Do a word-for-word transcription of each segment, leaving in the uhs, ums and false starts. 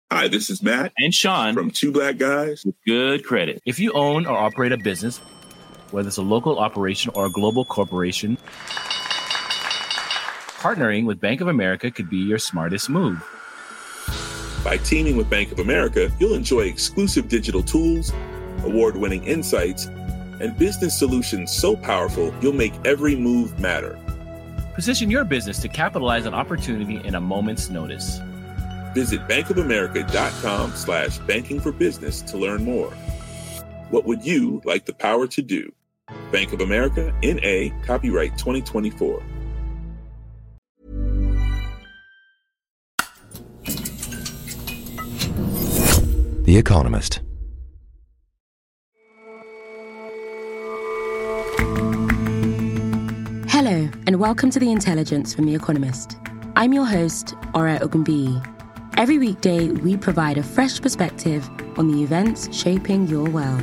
Hi, this is Matt and Sean from Two Black Guys with Good Credit. If you own or operate a business, whether it's a local operation or a global corporation, partnering with Bank of America could be your smartest move. By teaming with Bank of America, you'll enjoy exclusive digital tools, award-winning insights, and business solutions so powerful you'll make every move matter. Position your business to capitalize on opportunity in a moment's notice. Visit bankofamerica.com slash banking for business to learn more. What would you like the power to do? Bank of America, N A, copyright twenty twenty-four. The Economist. Hello, and welcome to The Intelligence from The Economist. I'm your host, Ora Ogunbiyi. Every weekday, we provide a fresh perspective on the events shaping your world.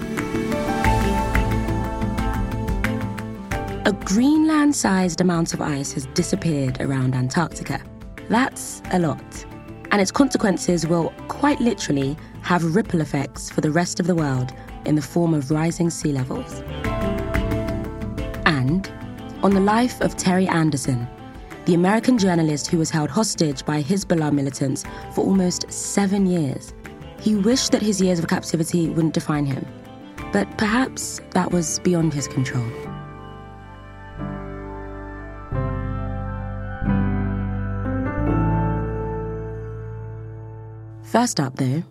A Greenland-sized amount of ice has disappeared around Antarctica. That's a lot. And its consequences will, quite literally, have ripple effects for the rest of the world in the form of rising sea levels. And on the life of Terry Anderson, the American journalist who was held hostage by Hezbollah militants for almost seven years. He wished that his years of captivity wouldn't define him, but perhaps that was beyond his control. First up, though,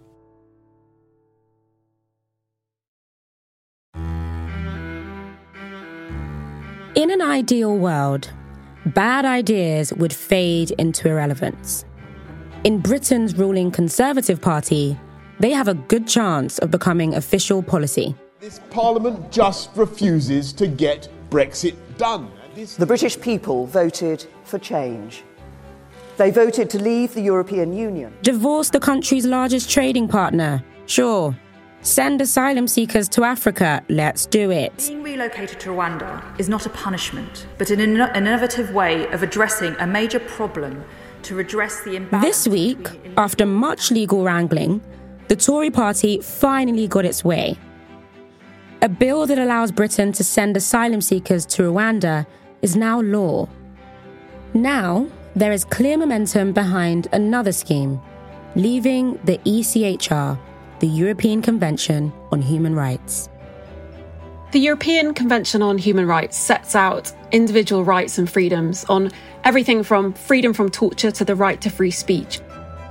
in an ideal world, bad ideas would fade into irrelevance. In Britain's ruling Conservative Party, they have a good chance of becoming official policy. This Parliament just refuses to get Brexit done. The British people voted for change. They voted to leave the European Union. Divorce the country's largest trading partner. Sure. Send asylum seekers to Africa. Let's do it. Being relocated to Rwanda is not a punishment, but an, in- an innovative way of addressing a major problem to redress the imbalance. This week, after much legal wrangling, the Tory party finally got its way. A bill that allows Britain to send asylum seekers to Rwanda is now law. Now, there is clear momentum behind another scheme, leaving the E C H R, the European Convention on Human Rights. The European Convention on Human Rights sets out individual rights and freedoms on everything from freedom from torture to the right to free speech.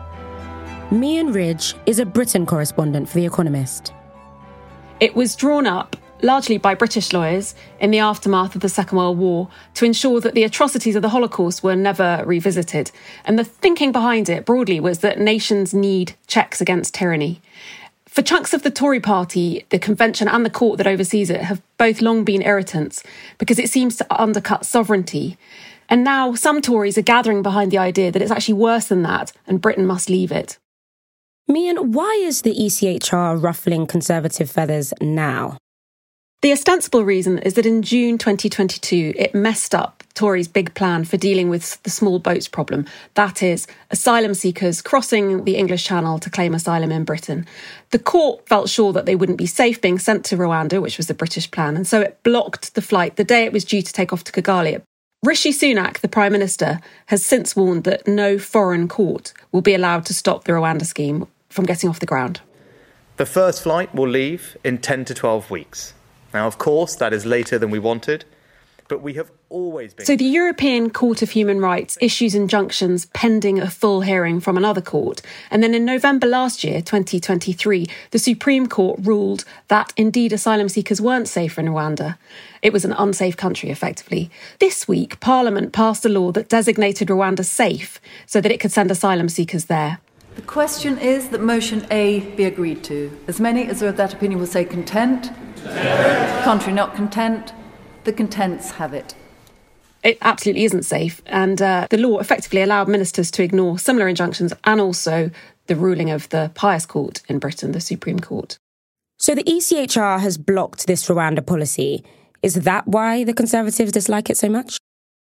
Mian Ridge is a Britain correspondent for The Economist. It was drawn up largely by British lawyers in the aftermath of the Second World War to ensure that the atrocities of the Holocaust were never revisited. And the thinking behind it broadly was that nations need checks against tyranny. For chunks of the Tory party, the convention and the court that oversees it have both long been irritants because it seems to undercut sovereignty. And now some Tories are gathering behind the idea that it's actually worse than that and Britain must leave it. Mian, why is the E C H R ruffling Conservative feathers now? The ostensible reason is that in June twenty twenty-two, it messed up Tories' big plan for dealing with the small boats problem. That is, asylum seekers crossing the English Channel to claim asylum in Britain. The court felt sure that they wouldn't be safe being sent to Rwanda, which was the British plan, and so it blocked the flight the day it was due to take off to Kigali. Rishi Sunak, the Prime Minister, has since warned that no foreign court will be allowed to stop the Rwanda scheme from getting off the ground. The first flight will leave in ten to twelve weeks. Now, of course, that is later than we wanted, but we have always been... So the European Court of Human Rights issues injunctions pending a full hearing from another court. And then in November last year, twenty twenty-three, the Supreme Court ruled that indeed asylum seekers weren't safe in Rwanda. It was an unsafe country, effectively. This week, Parliament passed a law that designated Rwanda safe so that it could send asylum seekers there. The question is that motion A be agreed to. As many as are of that opinion will say content. Content. Contrary not content. The contents have it. It absolutely isn't safe. And uh, the law effectively allowed ministers to ignore similar injunctions and also the ruling of the highest court in Britain, the Supreme Court. So the E C H R has blocked this Rwanda policy. Is that why the Conservatives dislike it so much?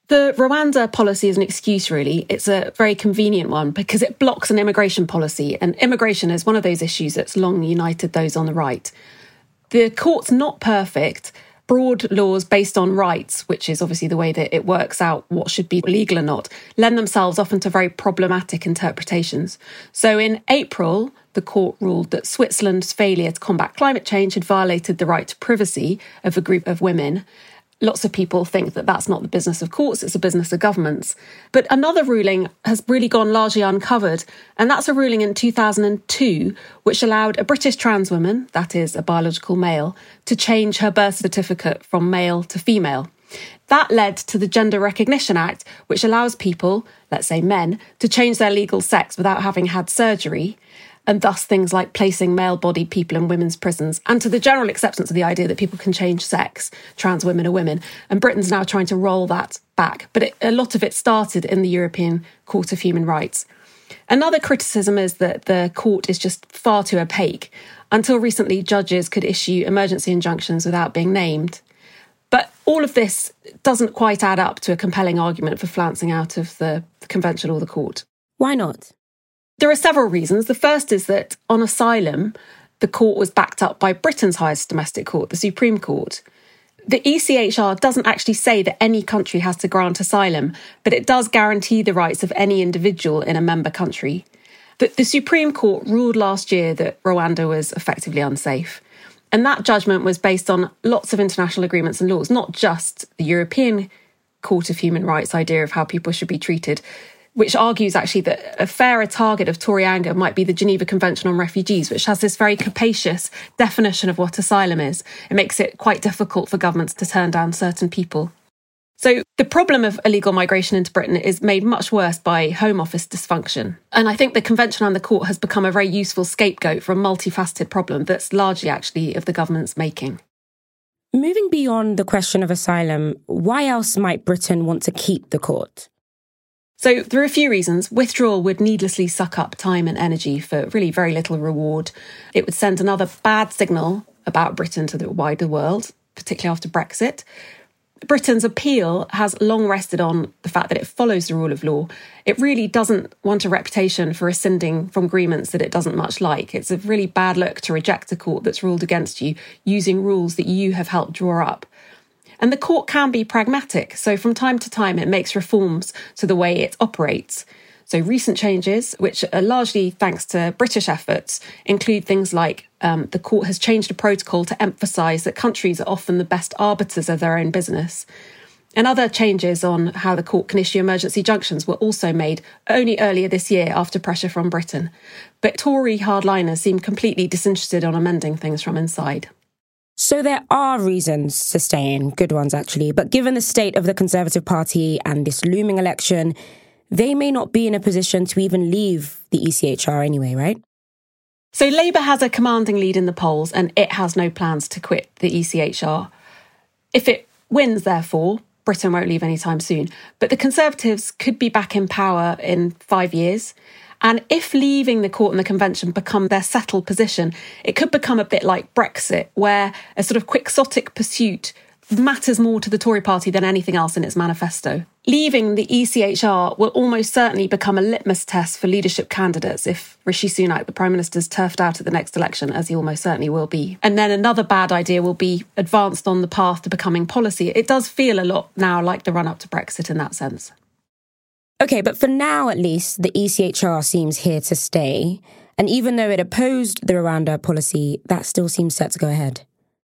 The Rwanda policy is an excuse, really. It's a very convenient one because it blocks an immigration policy, and immigration is one of those issues that's long united those on the right. The court's not perfect. Broad laws based on rights, which is obviously the way that it works out what should be legal or not, lend themselves often to very problematic interpretations. So in April, the court ruled that Switzerland's failure to combat climate change had violated the right to privacy of a group of women. Lots of people think that that's not the business of courts, it's a business of governments. But another ruling has really gone largely uncovered, and that's a ruling in two thousand two which allowed a British trans woman, that is a biological male, to change her birth certificate from male to female. That led to the Gender Recognition Act, which allows people, let's say men, to change their legal sex without having had surgery, and thus things like placing male-bodied people in women's prisons, and to the general acceptance of the idea that people can change sex, trans women are women. And Britain's now trying to roll that back. But it, a lot of it started in the European Court of Human Rights. Another criticism is that the court is just far too opaque. Until recently, judges could issue emergency injunctions without being named. But all of this doesn't quite add up to a compelling argument for flouncing out of the convention or the court. Why not? There are several reasons. The first is that on asylum, the court was backed up by Britain's highest domestic court, the Supreme Court. The E C H R doesn't actually say that any country has to grant asylum, but it does guarantee the rights of any individual in a member country. But the Supreme Court ruled last year that Rwanda was effectively unsafe. And that judgment was based on lots of international agreements and laws, not just the European Court of Human Rights idea of how people should be treated, which argues actually that a fairer target of Tory anger might be the Geneva Convention on Refugees, which has this very capacious definition of what asylum is. It makes it quite difficult for governments to turn down certain people. So the problem of illegal migration into Britain is made much worse by Home Office dysfunction. And I think the Convention and the court has become a very useful scapegoat for a multifaceted problem that's largely actually of the government's making. Moving beyond the question of asylum, why else might Britain want to keep the court? So there are a few reasons. Withdrawal would needlessly suck up time and energy for really very little reward. It would send another bad signal about Britain to the wider world, particularly after Brexit. Britain's appeal has long rested on the fact that it follows the rule of law. It really doesn't want a reputation for rescinding from agreements that it doesn't much like. It's a really bad look to reject a court that's ruled against you using rules that you have helped draw up. And the court can be pragmatic, so from time to time it makes reforms to the way it operates. So recent changes, which are largely thanks to British efforts, include things like um, the court has changed a protocol to emphasise that countries are often the best arbiters of their own business. And other changes on how the court can issue emergency injunctions were also made only earlier this year after pressure from Britain. But Tory hardliners seem completely disinterested on amending things from inside. So there are reasons to stay in, good ones actually, but given the state of the Conservative Party and this looming election, they may not be in a position to even leave the E C H R anyway, right? So Labour has a commanding lead in the polls and it has no plans to quit the E C H R. If it wins, therefore, Britain won't leave anytime soon. But the Conservatives could be back in power in five years. And if leaving the court and the convention become their settled position, it could become a bit like Brexit, where a sort of quixotic pursuit matters more to the Tory party than anything else in its manifesto. Leaving the E C H R will almost certainly become a litmus test for leadership candidates if Rishi Sunak, the Prime Minister, is turfed out at the next election, as he almost certainly will be. And then another bad idea will be advanced on the path to becoming policy. It does feel a lot now like the run-up to Brexit in that sense. OK, but for now, at least, the E C H R seems here to stay. And even though it opposed the Rwanda policy, that still seems set to go ahead.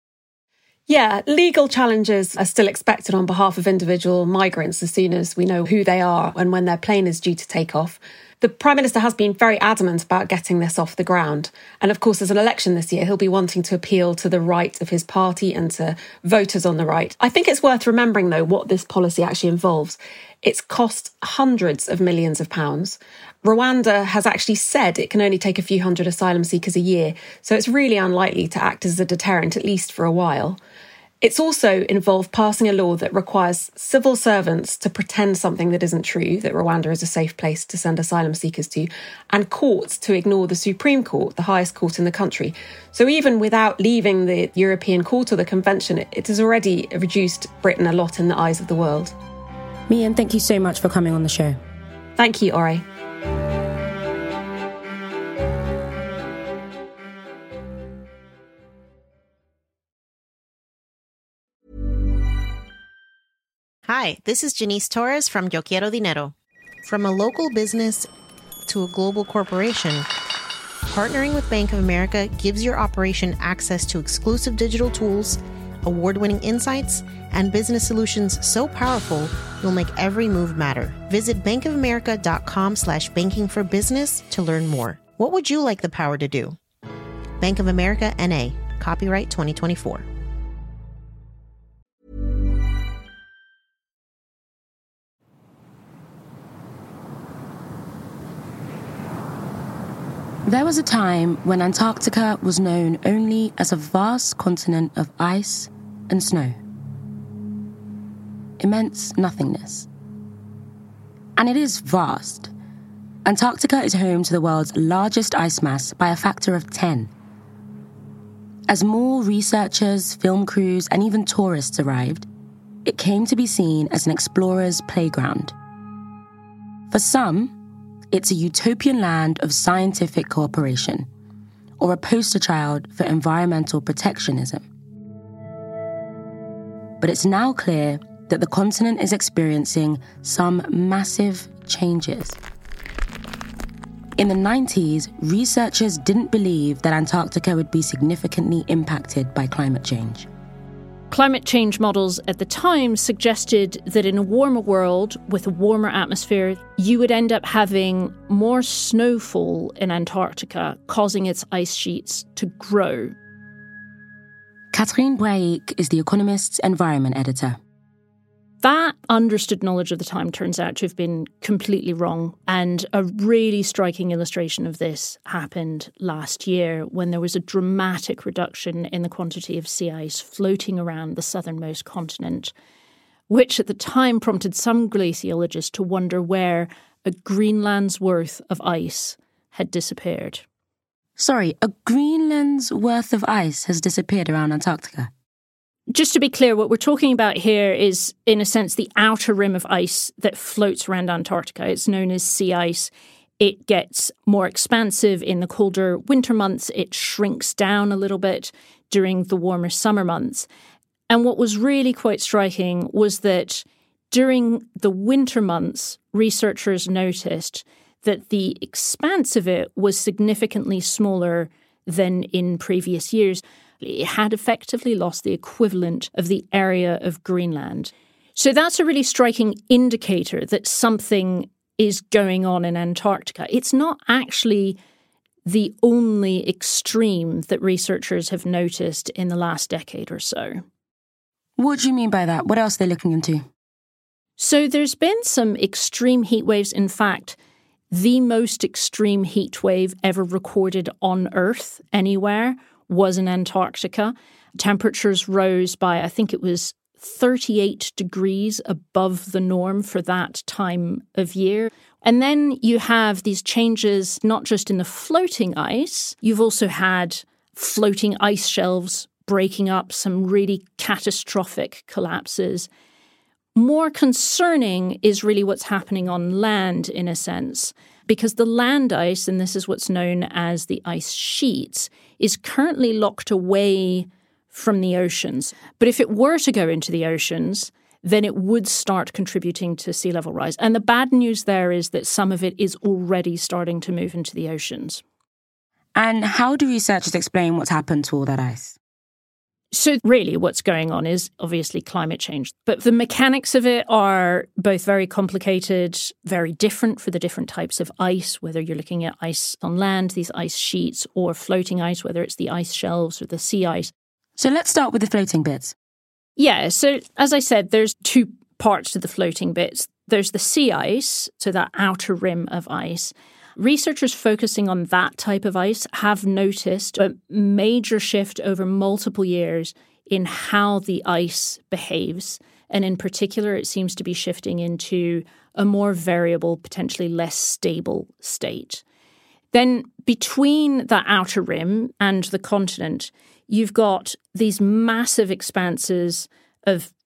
Yeah, legal challenges are still expected on behalf of individual migrants as soon as we know who they are and when their plane is due to take off. The Prime Minister has been very adamant about getting this off the ground. And of course, there's an election this year. He'll be wanting to appeal to the right of his party and to voters on the right. I think it's worth remembering, though, what this policy actually involves. It's cost hundreds of millions of pounds. Rwanda has actually said it can only take a few hundred asylum seekers a year, so it's really unlikely to act as a deterrent, at least for a while. It's also involved passing a law that requires civil servants to pretend something that isn't true, that Rwanda is a safe place to send asylum seekers to, and courts to ignore the Supreme Court, the highest court in the country. So even without leaving the European Court or the Convention, it has already reduced Britain a lot in the eyes of the world. Mian, thank you so much for coming on the show. Thank you, Ori. Hi, this is Janice Torres from Yo Quiero Dinero. From a local business to a global corporation, partnering with Bank of America gives your operation access to exclusive digital tools, award-winning insights, and business solutions so powerful you'll make every move matter. Visit bankofamerica.com slash banking for business to learn more. What would you like the power to do? Bank of America, N A. Copyright twenty twenty-four. There was a time when Antarctica was known only as a vast continent of ice and snow. Immense nothingness. And it is vast. Antarctica is home to the world's largest ice mass by a factor of ten. As more researchers, film crews, and even tourists arrived, it came to be seen as an explorer's playground. For some, it's a utopian land of scientific cooperation, or a poster child for environmental protectionism. But it's now clear that the continent is experiencing some massive changes. In the nineties, researchers didn't believe that Antarctica would be significantly impacted by climate change. Climate change models at the time suggested that in a warmer world with a warmer atmosphere, you would end up having more snowfall in Antarctica, causing its ice sheets to grow. Catherine Brayik is The Economist's environment editor. That understood knowledge of the time turns out to have been completely wrong. And a really striking illustration of this happened last year when there was a dramatic reduction in the quantity of sea ice floating around the southernmost continent, which at the time prompted some glaciologists to wonder where a Greenland's worth of ice had disappeared. Sorry, a Greenland's worth of ice has disappeared around Antarctica? Just to be clear, what we're talking about here is, in a sense, the outer rim of ice that floats around Antarctica. It's known as sea ice. It gets more expansive in the colder winter months. It shrinks down a little bit during the warmer summer months. And what was really quite striking was that during the winter months, researchers noticed that the expanse of it was significantly smaller than in previous years. It had effectively lost the equivalent of the area of Greenland. So that's a really striking indicator that something is going on in Antarctica. It's not actually the only extreme that researchers have noticed in the last decade or so. What do you mean by that? What else are they looking into? So there's been some extreme heat waves. In fact, the most extreme heat wave ever recorded on Earth anywhere was in Antarctica. Temperatures rose by, I think it was thirty-eight degrees above the norm for that time of year. And then you have these changes not just in the floating ice, you've also had floating ice shelves breaking up, some really catastrophic collapses. More concerning is really what's happening on land, in a sense, because the land ice, and this is what's known as the ice sheets, is currently locked away from the oceans. But if it were to go into the oceans, then it would start contributing to sea level rise. And the bad news there is that some of it is already starting to move into the oceans. And how do researchers explain what's happened to all that ice? So really what's going on is obviously climate change. But the mechanics of it are both very complicated, very different for the different types of ice, whether you're looking at ice on land, these ice sheets, or floating ice, whether it's the ice shelves or the sea ice. So let's start with the floating bits. Yeah, so as I said, there's two parts to the floating bits. There's the sea ice, so that outer rim of ice. Researchers focusing on that type of ice have noticed a major shift over multiple years in how the ice behaves. And in particular, it seems to be shifting into a more variable, potentially less stable state. Then between that outer rim and the continent, you've got these massive expanses of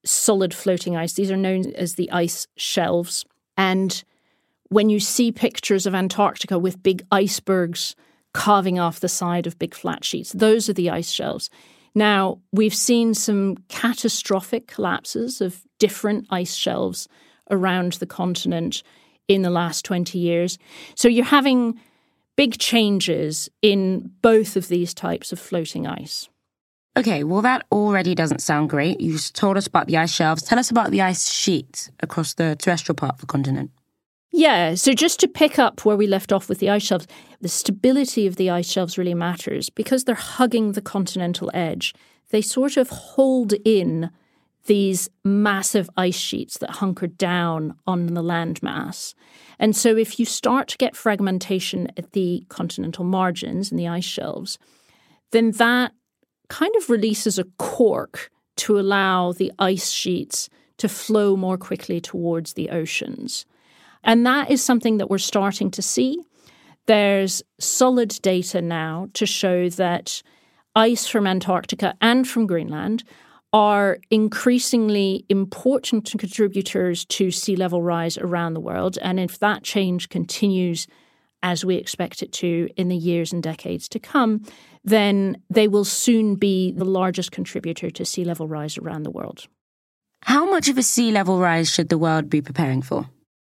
solid floating ice. These are known as the ice shelves. And when you see pictures of Antarctica with big icebergs carving off the side of big flat sheets, those are the ice shelves. Now, we've seen some catastrophic collapses of different ice shelves around the continent in the last twenty years. So you're having big changes in both of these types of floating ice. Okay, well, that already doesn't sound great. You just told us about the ice shelves. Tell us about the ice sheets across the terrestrial part of the continent. Yeah, so just to pick up where we left off with the ice shelves, the stability of the ice shelves really matters because they're hugging the continental edge. They sort of hold in these massive ice sheets that hunker down on the landmass. And so if you start to get fragmentation at the continental margins and the ice shelves, then that kind of releases a cork to allow the ice sheets to flow more quickly towards the oceans. And that is something that we're starting to see. There's solid data now to show that ice from Antarctica and from Greenland are increasingly important contributors to sea level rise around the world. And if that change continues as we expect it to in the years and decades to come, then they will soon be the largest contributor to sea level rise around the world. How much of a sea level rise should the world be preparing for?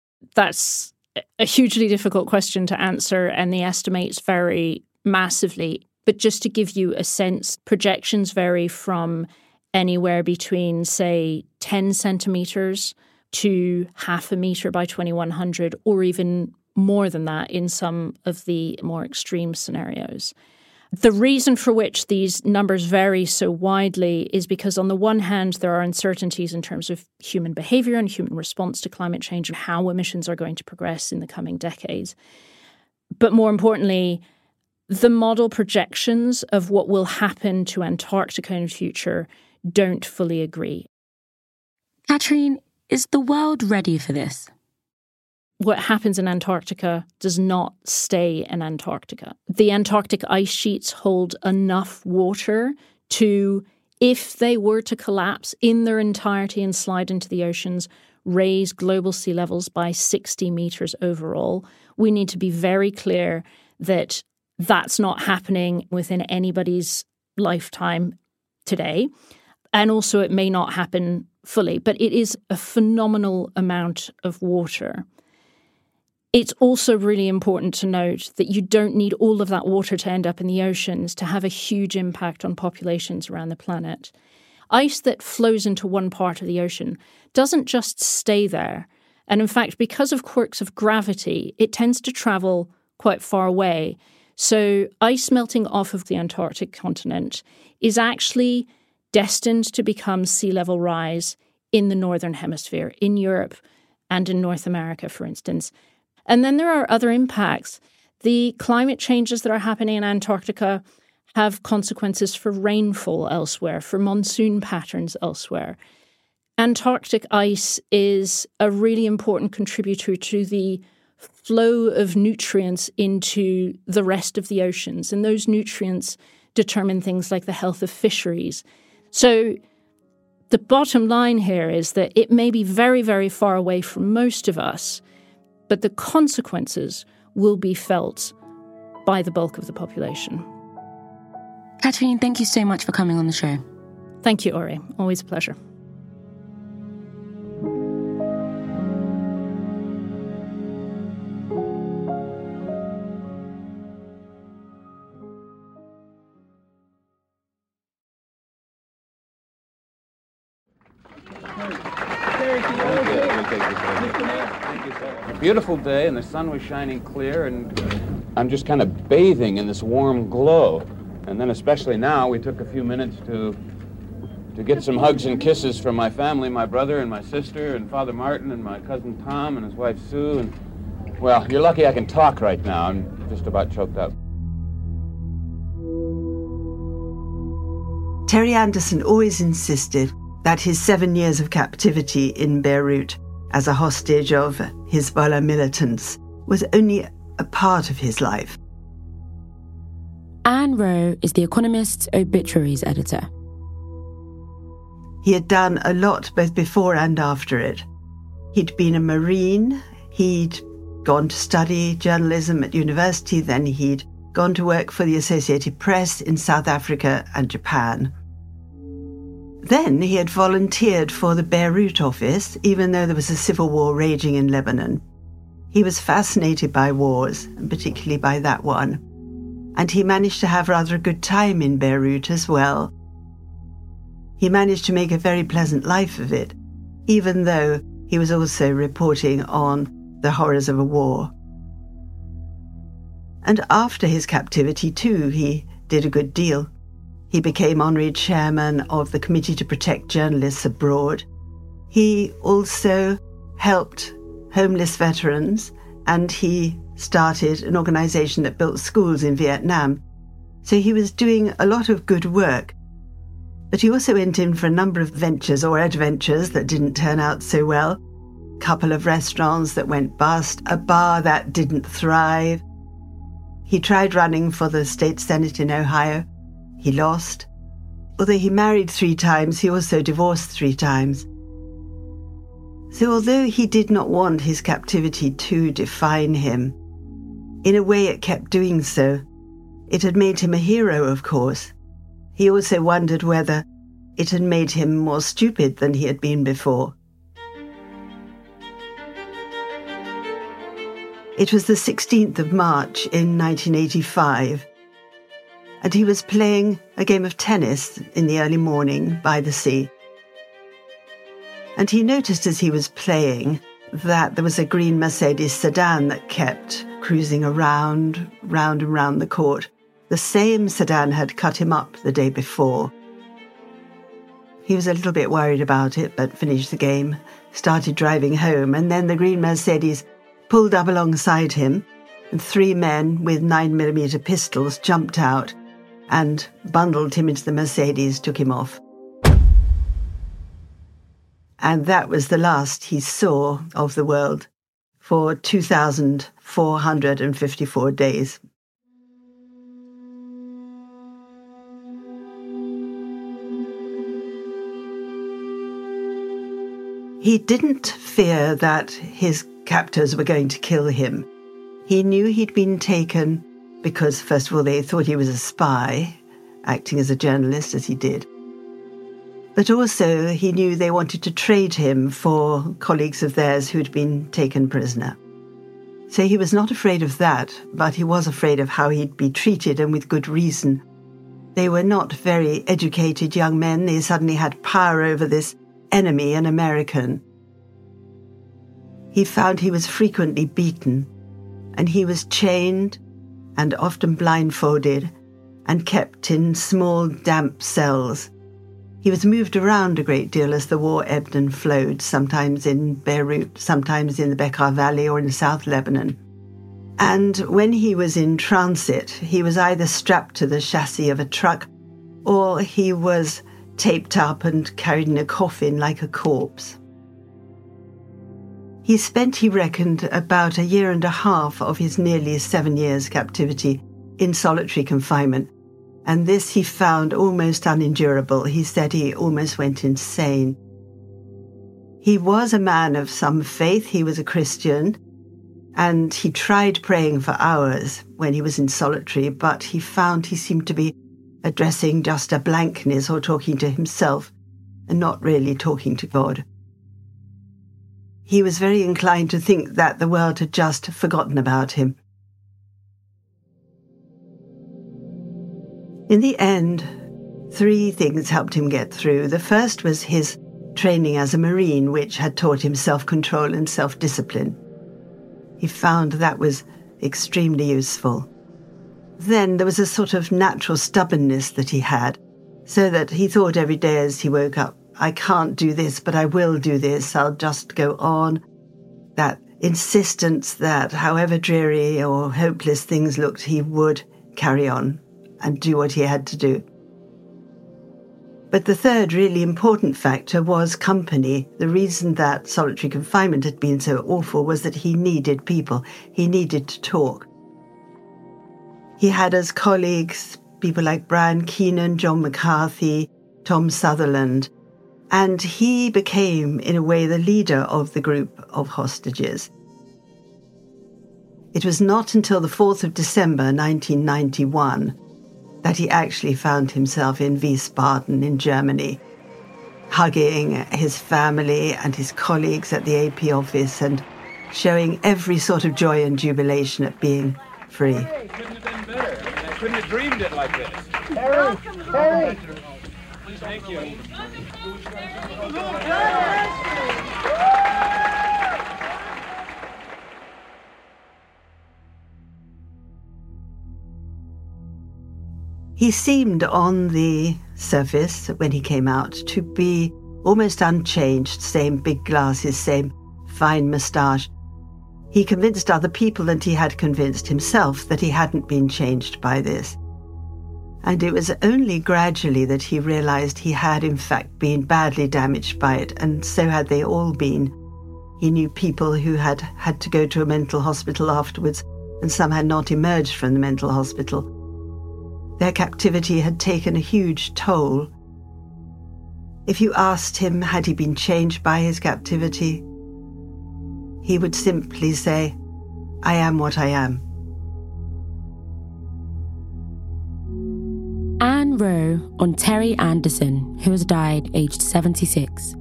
That's a hugely difficult question to answer, and the estimates vary massively. But just to give you a sense, projections vary from anywhere between, say, ten centimetres to half a metre by twenty-one hundred, or even more than that in some of the more extreme scenarios. The reason for which these numbers vary so widely is because, on the one hand, there are uncertainties in terms of human behaviour and human response to climate change and how emissions are going to progress in the coming decades. But more importantly, the model projections of what will happen to Antarctica in the future don't fully agree. Katrine, is the world ready for this? What happens in Antarctica does not stay in Antarctica. The Antarctic ice sheets hold enough water to, if they were to collapse in their entirety and slide into the oceans, raise global sea levels by sixty metres overall. We need to be very clear that that's not happening within anybody's lifetime today. And also it may not happen fully, but it is a phenomenal amount of water. It's also really important to note that you don't need all of that water to end up in the oceans to have a huge impact on populations around the planet. Ice that flows into one part of the ocean doesn't just stay there. And in fact, because of quirks of gravity, it tends to travel quite far away. So ice melting off of the Antarctic continent is actually destined to become sea level rise in the Northern Hemisphere, in Europe and in North America, for instance. And then there are other impacts. The climate changes that are happening in Antarctica have consequences for rainfall elsewhere, for monsoon patterns elsewhere. Antarctic ice is a really important contributor to the flow of nutrients into the rest of the oceans. And those nutrients determine things like the health of fisheries. So the bottom line here is that it may be very, very far away from most of us, but the consequences will be felt by the bulk of the population. Katrine, thank you so much for coming on the show. Thank you, Ori. Always a pleasure. Beautiful day, and the sun was shining clear, and I'm just kind of bathing in this warm glow. And then especially now, we took a few minutes to to get some hugs and kisses from my family, my brother and my sister and Father Martin and my cousin Tom and his wife Sue. And, well, you're lucky I can talk right now. I'm just about choked up. Terry Anderson always insisted that his seven years of captivity in Beirut as a hostage of Hezbollah militants was only a part of his life. Anne Rowe is The Economist's obituaries editor. He had done a lot both before and after it. He'd been a Marine, he'd gone to study journalism at university, then he'd gone to work for the Associated Press in South Africa and Japan. Then he had volunteered for the Beirut office, even though there was a civil war raging in Lebanon. He was fascinated by wars, and particularly by that one. And he managed to have rather a good time in Beirut as well. He managed to make a very pleasant life of it, even though he was also reporting on the horrors of a war. And after his captivity, too, he did a good deal. He became honorary chairman of the Committee to Protect Journalists Abroad. He also helped homeless veterans, and he started an organization that built schools in Vietnam. So he was doing a lot of good work. But he also went in for a number of ventures or adventures that didn't turn out so well. A couple of restaurants that went bust, a bar that didn't thrive. He tried running for the state senate in Ohio. He lost. Although he married three times, he also divorced three times. So although he did not want his captivity to define him, in a way it kept doing so. It had made him a hero, of course. He also wondered whether it had made him more stupid than he had been before. It was the sixteenth of March in nineteen eighty-five, and he was playing a game of tennis in the early morning by the sea. And he noticed as he was playing that there was a green Mercedes sedan that kept cruising around, round and round the court. The same sedan had cut him up the day before. He was a little bit worried about it, but finished the game, started driving home, and then the green Mercedes pulled up alongside him, and three men with nine millimeter pistols jumped out and bundled him into the Mercedes, took him off. And that was the last he saw of the world for two thousand four hundred fifty-four days. He didn't fear that his captors were going to kill him. He knew he'd been taken because, first of all, they thought he was a spy, acting as a journalist as he did. But also he knew they wanted to trade him for colleagues of theirs who'd been taken prisoner. So he was not afraid of that, but he was afraid of how he'd be treated, and with good reason. They were not very educated young men. They suddenly had power over this enemy, an American. He found he was frequently beaten, and he was chained and often blindfolded and kept in small, damp cells. He was moved around a great deal as the war ebbed and flowed, sometimes in Beirut, sometimes in the Bekaa Valley or in South Lebanon. And when he was in transit, he was either strapped to the chassis of a truck or he was taped up and carried in a coffin like a corpse. He spent, he reckoned, about a year and a half of his nearly seven years' captivity in solitary confinement. And this he found almost unendurable. He said he almost went insane. He was a man of some faith. He was a Christian, and he tried praying for hours when he was in solitary, but he found he seemed to be addressing just a blankness or talking to himself and not really talking to God. He was very inclined to think that the world had just forgotten about him. In the end, three things helped him get through. The first was his training as a Marine, which had taught him self-control and self-discipline. He found that was extremely useful. Then there was a sort of natural stubbornness that he had, so that he thought every day as he woke up, I can't do this, but I will do this. I'll just go on. That insistence that however dreary or hopeless things looked, he would carry on and do what he had to do. But the third really important factor was company. The reason that solitary confinement had been so awful was that he needed people. He needed to talk. He had as colleagues people like Brian Keenan, John McCarthy, Tom Sutherland, And he became, in a way, the leader of the group of hostages. It was not until the fourth of December nineteen ninety-one that he actually found himself in Wiesbaden in Germany, hugging his family and his colleagues at the A P office and showing every sort of joy and jubilation at being free. Hey, couldn't have been better. I mean, I couldn't have dreamed it like this. Harry, Harry. Thank you. He seemed on the surface, when he came out, to be almost unchanged, same big glasses, same fine moustache. He convinced other people, and he had convinced himself, that he hadn't been changed by this. And it was only gradually that he realized he had, in fact, been badly damaged by it, and so had they all been. He knew people who had had to go to a mental hospital afterwards, and some had not emerged from the mental hospital. Their captivity had taken a huge toll. If you asked him, had he been changed by his captivity, he would simply say, "I am what I am." Anne Rowe on Terry Anderson, who has died aged seventy-six.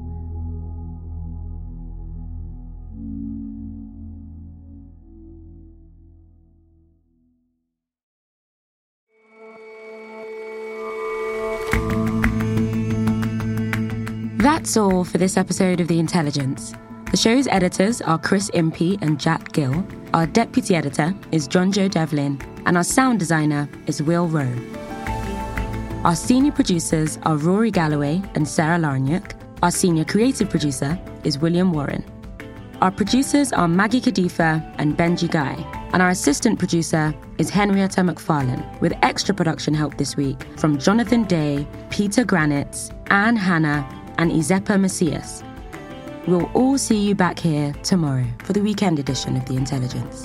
That's all for this episode of The Intelligence. The show's editors are Chris Impey and Jack Gill. Our deputy editor is John Joe Devlin, and our sound designer is Will Rowe. Our senior producers are Rory Galloway and Sarah Larniuk. Our senior creative producer is William Warren. Our producers are Maggie Kadifa and Benji Guy. And our assistant producer is Henrietta McFarlane, with extra production help this week from Jonathan Day, Peter Granitz, Anne Hanna, and Izepa Macias. We'll all see you back here tomorrow for the weekend edition of The Intelligence.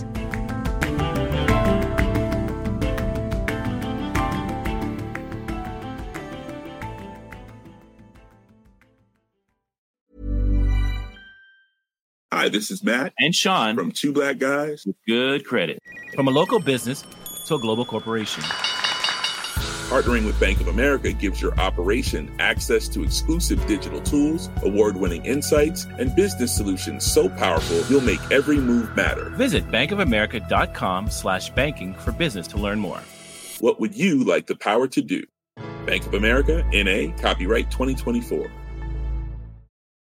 Hi, this is Matt and Sean from Two Black Guys with Good Credit. From a local business to a global corporation, partnering with Bank of America gives your operation access to exclusive digital tools, award-winning insights, and business solutions so powerful you'll make every move matter. Visit bankofamerica.com slash banking for business to learn more. What would you like the power to do? Bank of America, N A, copyright twenty twenty-four.